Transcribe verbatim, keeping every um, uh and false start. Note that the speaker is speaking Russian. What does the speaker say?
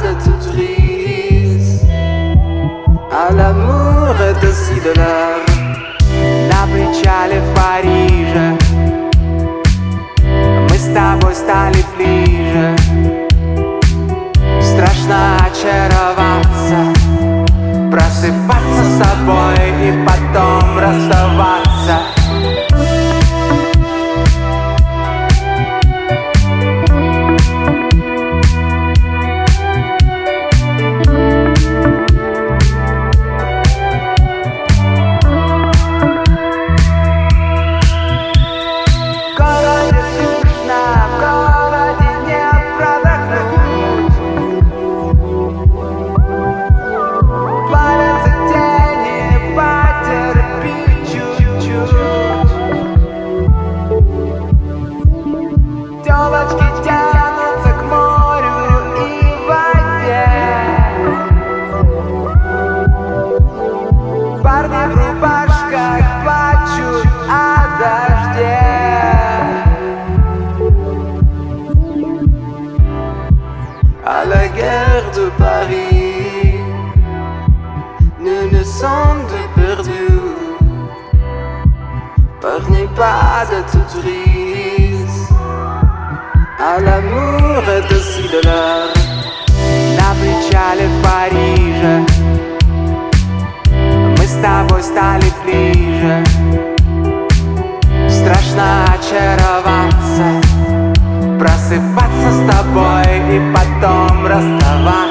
de tout triste. А l'amour est aussi de l'heure. На причале в Париже мы с тобой стали ближе. Страшно очароваться, просыпаться с тобой и потом расставаться. À la guerre de Paris, nous ne sommes deux perdus. Parlez pas de tout triste. А l'amour est aussi de l'heure. На причале в Париже мы с тобой стали ближе. Страшно очароваться, просыпаться с тобой и потом расставаться.